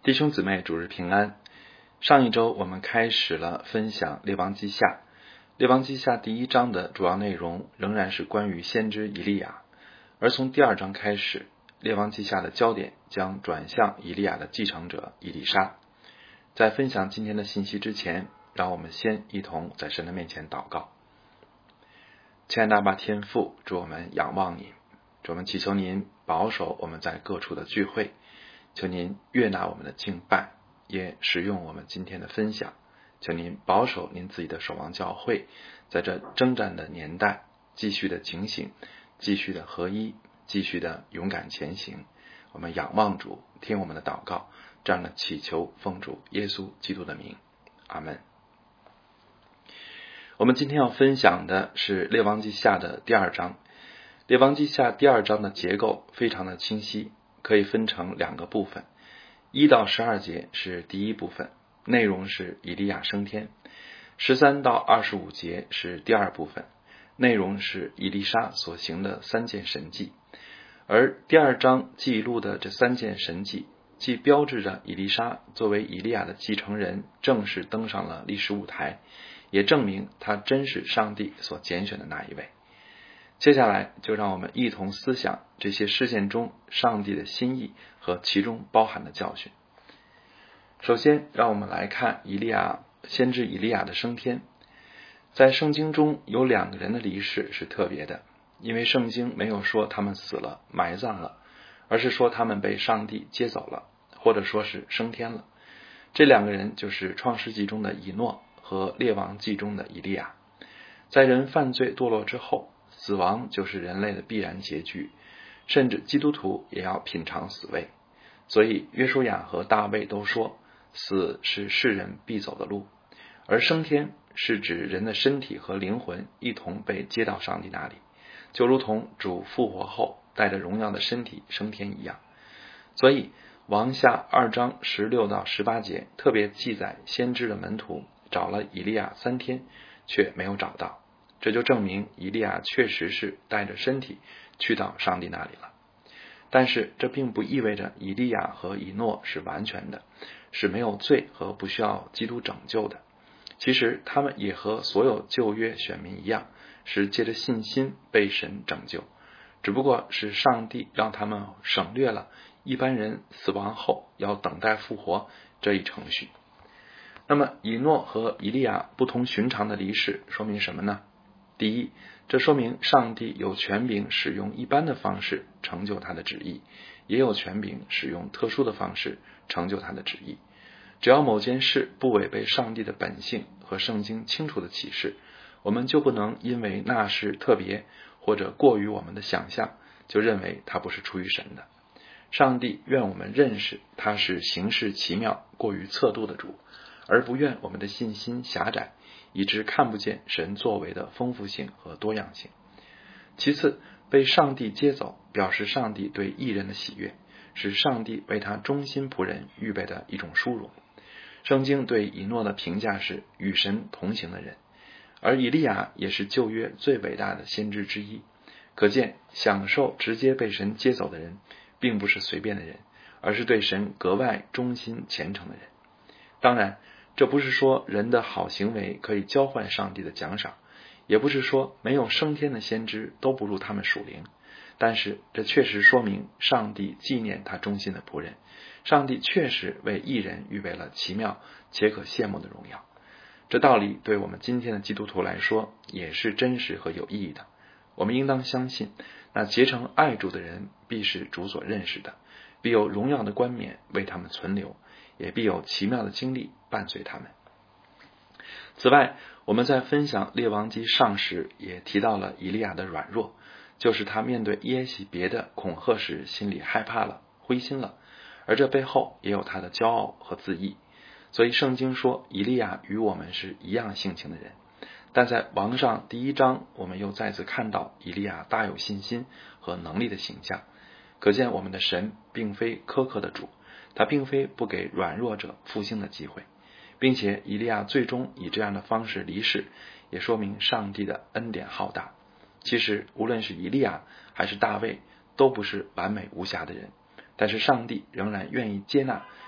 弟兄姊妹，主日平安。上一周我们开始了分享列王记下。列王记下第1章的主要内容仍然是关于先知以利亚，而从第2章开始，列王记下的焦点将转向以利亚的继承者以利沙。在分享今天的信息之前，让我们先一同在神的面前祷告。亲爱的阿爸天父，主我们仰望您，主我们祈求您保守我们在各处的聚会，求您悦纳我们的敬拜，也使用我们今天的分享。求您保守您自己的守望教会，在这征战的年代继续的警醒，继续的合一，继续的勇敢前行。我们仰望主，听我们的祷告，这样的祈求奉主耶稣基督的名，阿们。我们今天要分享的是列王记下的第2章。列王记下第2章的结构非常的清晰，可以分成2个部分。1到12节是第一部分，内容是以利亚升天。13到25节是第2部分，内容是以利沙所行的3件神迹。而第2章记录的这3件神迹，既标志着以利沙作为以利亚的继承人正式登上了历史舞台，也证明他真是上帝所拣选的那一位。接下来就让我们一同思想这些事件中上帝的心意和其中包含的教训。首先让我们来看先知以利亚的升天。在圣经中有2个人的离世是特别的，因为圣经没有说他们死了埋葬了，而是说他们被上帝接走了，或者说是升天了。这2个人就是创世纪中的以诺和列王记中的以利亚。在人犯罪堕落之后，死亡就是人类的必然结局，甚至基督徒也要品尝死味。所以约书亚和大卫都说，死是世人必走的路，而升天是指人的身体和灵魂一同被接到上帝那里，就如同主复活后带着荣耀的身体升天一样。所以王下2章16到18节特别记载先知的门徒找了以利亚3天却没有找到，这就证明以利亚确实是带着身体去到上帝那里了。但是这并不意味着以利亚和以诺是完全的，是没有罪和不需要基督拯救的。其实他们也和所有旧约选民一样，是借着信心被神拯救，只不过是上帝让他们省略了一般人死亡后要等待复活这一程序。那么以诺和以利亚不同寻常的离世说明什么呢？第一，这说明上帝有权柄使用一般的方式成就他的旨意，也有权柄使用特殊的方式成就他的旨意。只要某件事不违背上帝的本性和圣经清楚的启示，我们就不能因为那是特别或者过于我们的想象，就认为它不是出于神的。上帝愿我们认识他是行事奇妙过于测度的主，而不愿我们的信心狭窄，以致看不见神作为的丰富性和多样性。其次，被上帝接走表示上帝对义人的喜悦，是上帝为他忠心仆人预备的一种殊荣。圣经对以诺的评价是与神同行的人，而以利亚也是旧约最伟大的先知之一。可见享受直接被神接走的人并不是随便的人，而是对神格外忠心虔诚的人。当然，这不是说人的好行为可以交换上帝的奖赏，也不是说没有升天的先知都不如他们属灵，但是这确实说明上帝纪念他忠心的仆人，上帝确实为义人预备了奇妙且可羡慕的荣耀。这道理对我们今天的基督徒来说也是真实和有意义的。我们应当相信，那结成爱主的人必是主所认识的，必有荣耀的冠冕为他们存留，也必有奇妙的经历伴随他们。此外，我们在分享列王记上时也提到了以利亚的软弱，就是他面对耶洗别的恐吓时心里害怕了，灰心了，而这背后也有他的骄傲和自义。所以圣经说以利亚与我们是一样性情的人。但在王上第1章，我们又再次看到以利亚大有信心和能力的形象。可见我们的神并非苛刻的主，他并非不给软弱者复兴的机会，并且以利亚最终以这样的方式离世，也说明上帝的恩典浩大。其实无论是以利亚还是大卫，都不是完美无瑕的人，但是上帝仍然愿意接纳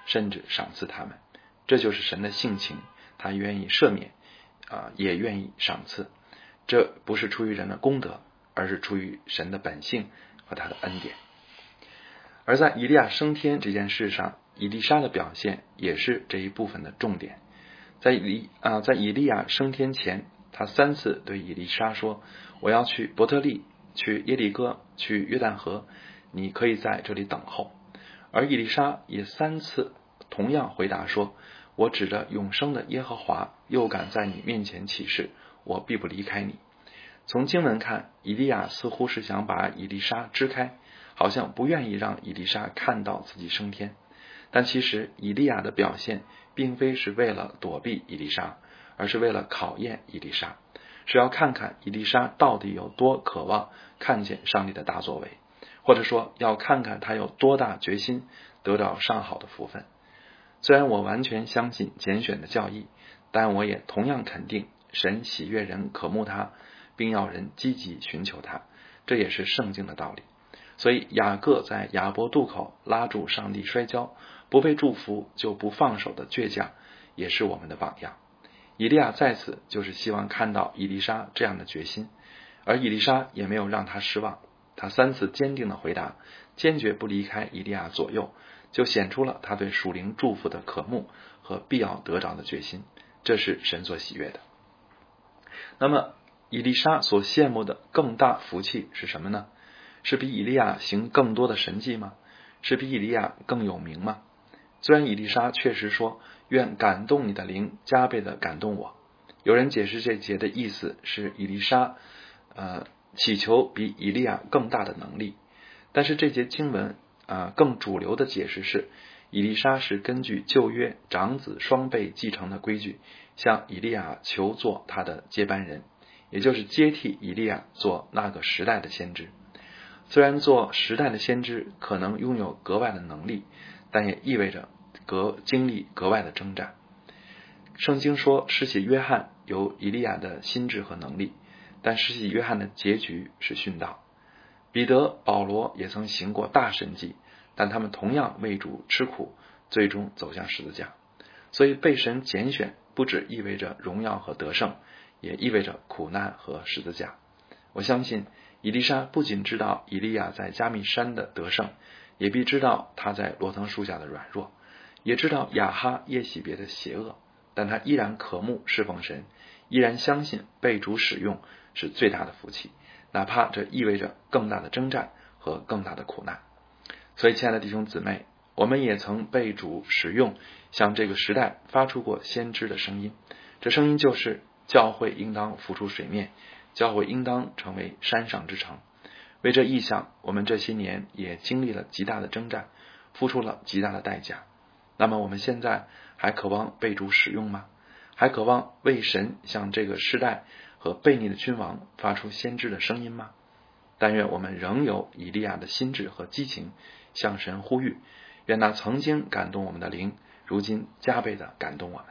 甚至赏赐他们。这就是神的性情，他愿意赦免，也愿意赏赐。这不是出于人的功德，而是出于神的本性和他的恩典。而在以利亚升天这件事上，以利沙的表现也是这一部分的重点。在以利亚升天前，他3次对以利沙说，我要去伯特利，去耶利哥，去约旦河，你可以在这里等候。而以利沙也3次同样回答说，我指着永生的耶和华，又敢在你面前起誓，我必不离开你。从经文看，以利亚似乎是想把以利沙支开，好像不愿意让以利沙看到自己升天。但其实以利亚的表现并非是为了躲避以利沙，而是为了考验以利沙，是要看看以利沙到底有多渴望看见上帝的大作为，或者说要看看他有多大决心得到上好的福分。虽然我完全相信拣选的教义，但我也同样肯定神喜悦人渴慕他，并要人积极寻求他，这也是圣经的道理。所以雅各在雅博渡口拉住上帝摔跤，不被祝福就不放手的倔强，也是我们的榜样。以利亚在此就是希望看到以利沙这样的决心，而以利沙也没有让他失望，他3次坚定的回答，坚决不离开以利亚左右，就显出了他对属灵祝福的渴慕和必要得着的决心，这是神所喜悦的。那么以利沙所羡慕的更大福气是什么呢？是比以利亚行更多的神迹吗？是比以利亚更有名吗？虽然以利沙确实说，愿感动你的灵加倍的感动我。有人解释这节的意思是以利沙祈求比以利亚更大的能力，但是这节经文更主流的解释是，以利沙是根据旧约长子双倍继承的规矩，向以利亚求做他的接班人，也就是接替以利亚做那个时代的先知。虽然做时代的先知可能拥有格外的能力，但也意味着经历格外的征战。圣经说施洗约翰有以利亚的心智和能力，但施洗约翰的结局是殉道。彼得、保罗也曾行过大神迹，但他们同样为主吃苦，最终走向十字架。所以被神拣选不只意味着荣耀和得胜，也意味着苦难和十字架。我相信以利沙不仅知道以利亚在加密山的得胜，也必知道他在罗藤树下的软弱，也知道亚哈耶洗别的邪恶，但他依然渴慕侍奉神，依然相信被主使用是最大的福气，哪怕这意味着更大的征战和更大的苦难。所以亲爱的弟兄姊妹，我们也曾被主使用，向这个时代发出过先知的声音，这声音就是教会应当浮出水面，教会应当成为山上之城。为这意向，我们这些年也经历了极大的征战，付出了极大的代价。那么我们现在还渴望被主使用吗？还渴望为神向这个时代和悖逆的君王发出先知的声音吗？但愿我们仍有以利亚的心智和激情，向神呼吁，愿那曾经感动我们的灵，如今加倍的感动我们。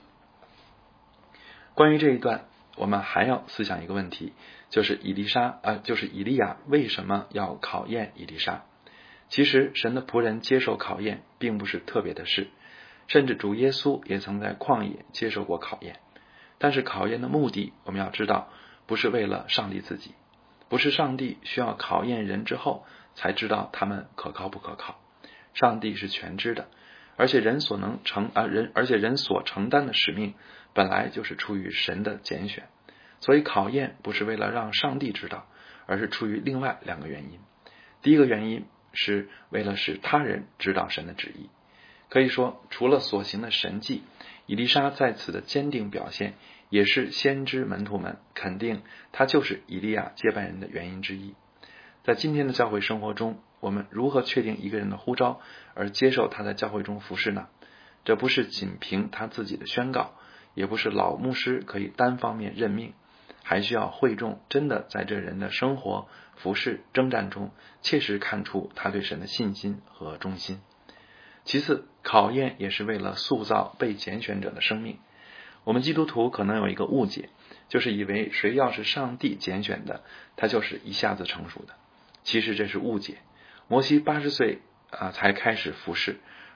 关于这一段，我们还要思想一个问题，就是以利亚为什么要考验以利沙？其实神的仆人接受考验并不是特别的事，甚至主耶稣也曾在旷野接受过考验。但是考验的目的，我们要知道，不是为了上帝自己，不是上帝需要考验人之后才知道他们可靠不可靠。上帝是全知的，而且人所承担的使命本来就是出于神的拣选，所以考验不是为了让上帝知道，而是出于另外2个原因。第一个原因是为了使他人知道神的旨意。可以说，除了所行的神迹，以利沙在此的坚定表现，也是先知门徒们肯定他就是以利亚接班人的原因之一。在今天的教会生活中，我们如何确定一个人的呼召而接受他在教会中服侍呢？这不是仅凭他自己的宣告，也不是老牧师可以单方面任命，还需要会众真的在这人的生活、服侍、征战中切实看出他对神的信心和忠心。其次，考验也是为了塑造被拣选者的生命。我们基督徒可能有一个误解，就是以为谁要是上帝拣选的，他就是一下子成熟的。其实这是误解。摩西80岁才开始服侍，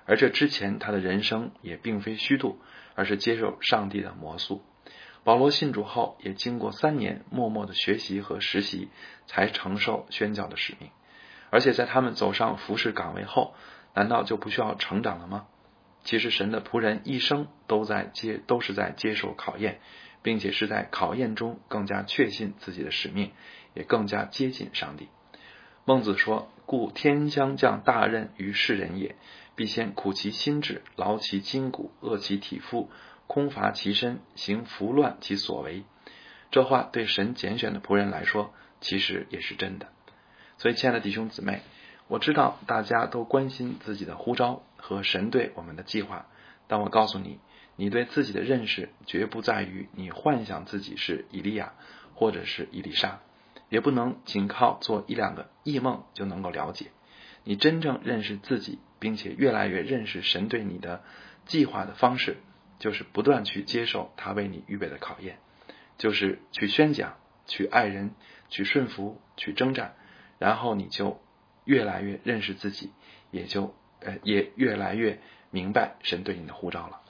而这之前他的人生也并非虚度，而是接受上帝的魔塑。保罗信主后，也经过3年默默的学习和实习，才承受宣教的使命。而且在他们走上服侍岗位后，难道就不需要成长了吗？其实神的仆人一生都是在接受考验，并且是在考验中更加确信自己的使命，也更加接近上帝。孟子说：故天将降大任于世人也，必先苦其心志，劳其筋骨，饿其体肤，空乏其身，行拂乱其所为。这话对神拣选的仆人来说，其实也是真的。所以亲爱的弟兄姊妹，我知道大家都关心自己的呼召和神对我们的计划，但我告诉你，你对自己的认识绝不在于你幻想自己是以利亚或者是以利沙，也不能仅靠做1-2个异梦就能够了解。你真正认识自己，并且越来越认识神对你的计划的方式，就是不断去接受他为你预备的考验，就是去宣讲，去爱人，去顺服，去征战，然后你就越来越认识自己，也越来越明白神对你的呼召了。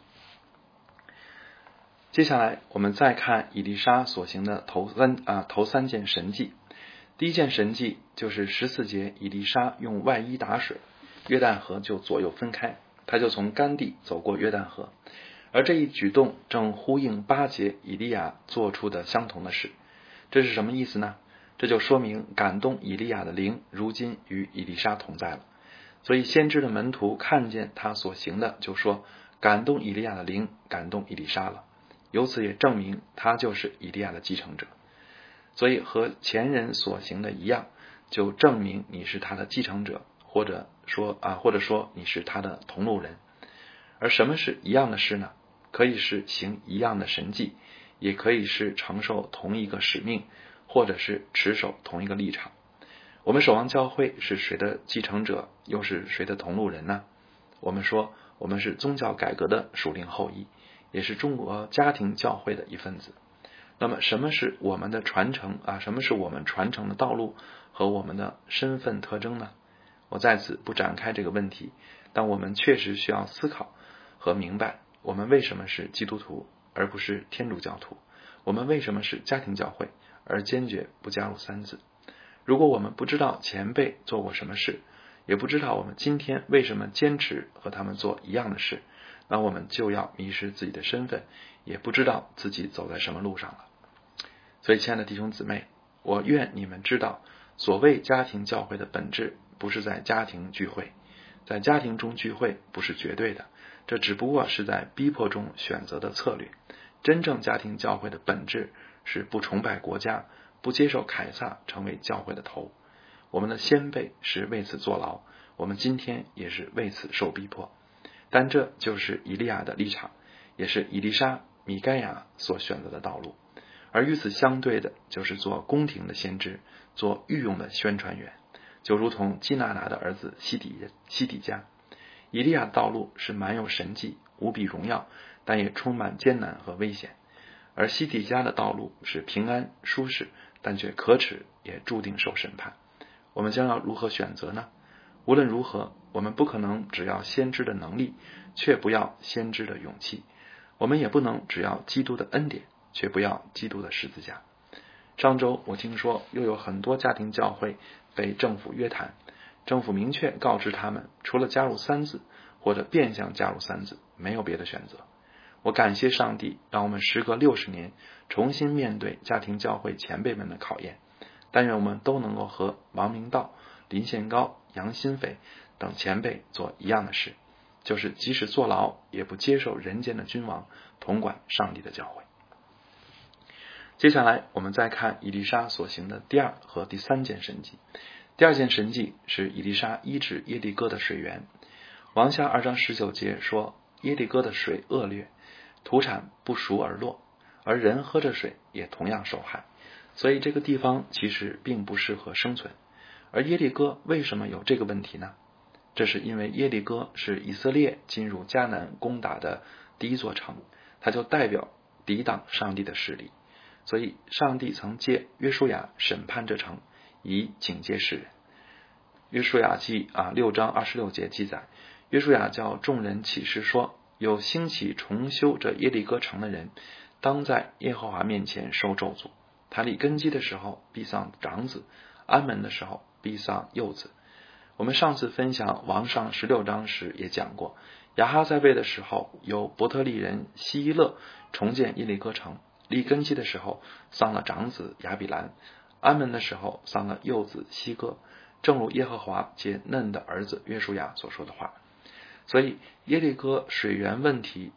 接下来我们再看以利沙所行的头三件神迹。第一件神迹就是14节，以利沙用外衣打水，约旦河就左右分开，他就从干地走过约旦河。而这一举动正呼应8节以利亚做出的相同的事。这是什么意思呢？这就说明感动以利亚的灵如今与以利沙同在了。所以先知的门徒看见他所行的，就说感动以利亚的灵感动以利沙了，由此也证明他就是以利亚的继承者。所以和前人所行的一样，就证明你是他的继承者，或者说你是他的同路人。而什么是一样的事呢？可以是行一样的神迹，也可以是承受同一个使命，或者是持守同一个立场。我们守望教会是谁的继承者，又是谁的同路人呢？我们说我们是宗教改革的属灵后裔，也是中国家庭教会的一份子。那么什么是我们的传承什么是我们传承的道路和我们的身份特征呢？我在此不展开这个问题，但我们确实需要思考和明白，我们为什么是基督徒而不是天主教徒，我们为什么是家庭教会而坚决不加入3字。如果我们不知道前辈做过什么事，也不知道我们今天为什么坚持和他们做一样的事，那我们就要迷失自己的身份，也不知道自己走在什么路上了。所以亲爱的弟兄姊妹，我愿你们知道，所谓家庭教会的本质不是在家庭聚会，在家庭中聚会不是绝对的，这只不过是在逼迫中选择的策略。真正家庭教会的本质是不崇拜国家，不接受凯撒成为教会的头。我们的先辈是为此坐牢，我们今天也是为此受逼迫。但这就是以利亚的立场，也是以利沙、米该亚所选择的道路。而与此相对的，就是做宫廷的先知，做御用的宣传员，就如同基拿拿的儿子西底家。以利亚的道路是满有神迹，无比荣耀，但也充满艰难和危险。而西底家的道路是平安舒适，但却可耻，也注定受审判。我们将要如何选择呢？无论如何，我们不可能只要先知的能力，却不要先知的勇气。我们也不能只要基督的恩典，却不要基督的十字架。上周我听说又有很多家庭教会被政府约谈，政府明确告知他们，除了加入3字或者变相加入3字，没有别的选择。我感谢上帝，让我们时隔60年重新面对家庭教会前辈们的考验。但愿我们都能够和王明道、林宪高、杨新斐等前辈做一样的事，就是即使坐牢也不接受人间的君王统管上帝的教会。接下来我们再看以利沙所行的第2和第3件神迹。第2件神迹是以利沙医治耶利哥的水源。王下2章19节说，耶利哥的水恶劣，土产不熟而落，而人喝着水也同样受害，所以这个地方其实并不适合生存。而耶利哥为什么有这个问题呢？这是因为耶利哥是以色列进入迦南攻打的第一座城，它就代表抵挡上帝的势力。所以上帝曾借约书亚审判这城，以警戒世人。约书亚记6章26节记载， 约书亚叫众人起誓说，有兴起重修这耶利哥城的人，当在耶和华面前受咒诅。他立根基的时候必丧长子，安门的时候必丧幼子。我们上次分享王上16章时也讲过，亚哈在位的时候，由伯特利人希伊勒重建耶利哥城，立根基的时候丧了长子亚比兰，安门的时候丧了幼子希哥，正如耶和华借嫩的儿子约书亚所说的话。所以耶利哥的水源问题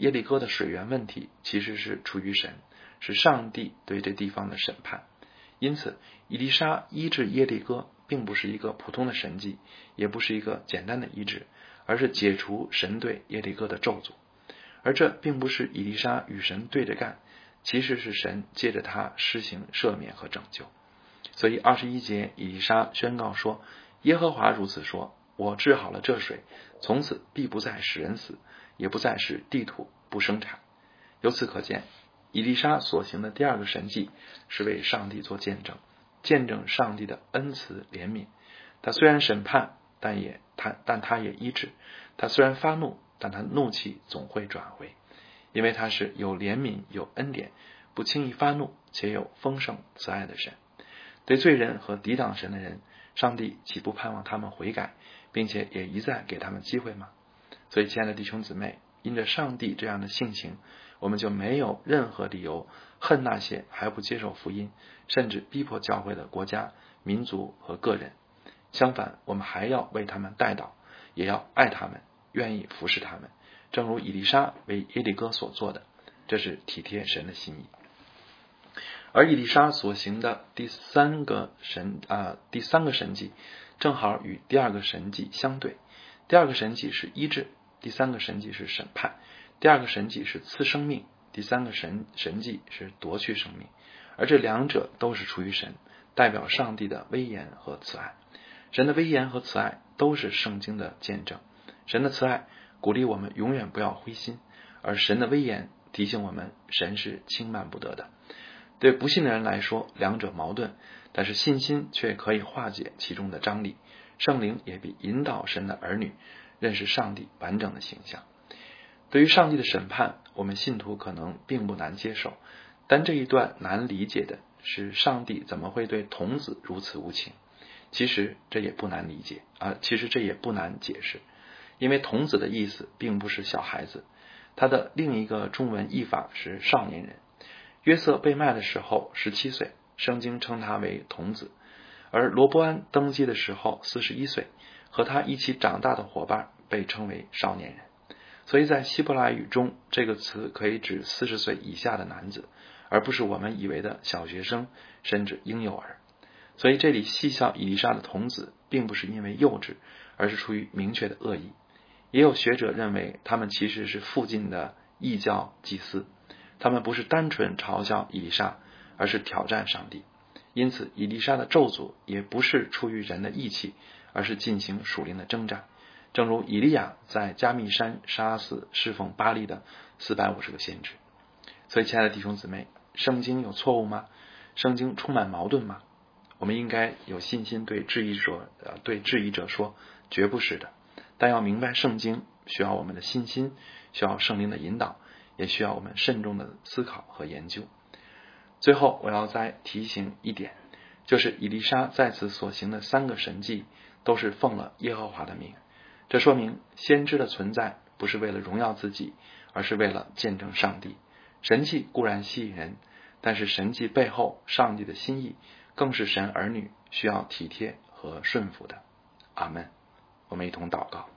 其实是出于神，是上帝对这地方的审判。因此以利沙医治耶利哥并不是一个普通的神迹，也不是一个简单的医治，而是解除神对耶利哥的咒诅。而这并不是以利沙与神对着干，其实是神借着他施行赦免和拯救。所以21节以利沙宣告说，耶和华如此说，我治好了这水，从此必不再使人死，也不再使地土不生产。由此可见，以利沙所行的第二个神迹是为上帝做见证，见证上帝的恩慈怜悯。他虽然审判，但他也医治；他虽然发怒，但他怒气总会转回，因为他是有怜悯有恩典，不轻易发怒，且有丰盛慈爱的神。对罪人和抵挡神的人，上帝岂不盼望他们悔改，并且也一再给他们机会吗？所以亲爱的弟兄姊妹，因着上帝这样的性情，我们就没有任何理由恨那些还不接受福音，甚至逼迫教会的国家、民族和个人。相反，我们还要为他们代祷，也要爱他们，愿意服侍他们，正如以利沙为耶利哥所做的，这是体贴神的心意。而以利沙所行的第三个神迹正好与第二个神迹相对。第二个神迹是医治，第三个神迹是审判。第二个神迹是赐生命，第三个神迹是夺去生命。而这两者都是出于神，代表上帝的威严和慈爱。神的威严和慈爱都是圣经的见证。神的慈爱鼓励我们永远不要灰心，而神的威严提醒我们神是轻慢不得的。对不信的人来说，两者矛盾，但是信心却可以化解其中的张力。圣灵也必引导神的儿女认识上帝完整的形象。对于上帝的审判，我们信徒可能并不难接受，但这一段难理解的是，上帝怎么会对童子如此无情？其实这也不难理解其实这也不难解释，因为童子的意思并不是小孩子，它的另一个中文译法是少年人。约瑟被卖的时候17岁，圣经称他为童子，而罗波安登基的时候41岁，和他一起长大的伙伴被称为少年人。所以在希伯来语中，这个词可以指40岁以下的男子，而不是我们以为的小学生甚至婴幼儿。所以这里戏笑以利沙的童子并不是因为幼稚，而是出于明确的恶意。也有学者认为他们其实是附近的异教祭司，他们不是单纯嘲笑以利沙，而是挑战上帝。因此以利沙的咒诅也不是出于人的义气，而是进行属灵的征战，正如以利亚在加密山杀死侍奉巴力的450个先知。所以亲爱的弟兄姊妹，圣经有错误吗？圣经充满矛盾吗？我们应该有信心对质疑者说，绝不是的。但要明白圣经需要我们的信心，需要圣灵的引导，也需要我们慎重的思考和研究。最后我要再提醒一点，就是以利沙在此所行的3个神迹都是奉了耶和华的名。这说明先知的存在不是为了荣耀自己，而是为了见证上帝。神迹固然吸引人，但是神迹背后上帝的心意更是神儿女需要体贴和顺服的。阿们。我们一同祷告。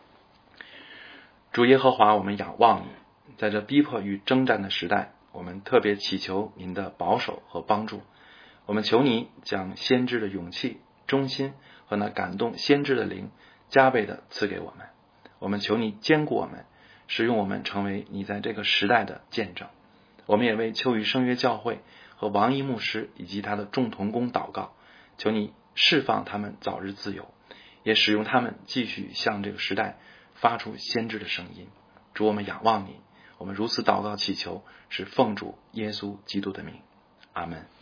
主耶和华，我们仰望你，在这逼迫与征战的时代，我们特别祈求您的保守和帮助。我们求你将先知的勇气、忠心和那感动先知的灵加倍的赐给我们。我们求你坚固我们，使用我们成为你在这个时代的见证。我们也为秋雨圣约教会和王一牧师以及他的众同工祷告，求你释放他们早日自由，也使用他们继续向这个时代发出先知的声音。主，我们仰望你，我们如此祷告祈求，是奉主耶稣基督的名。阿们。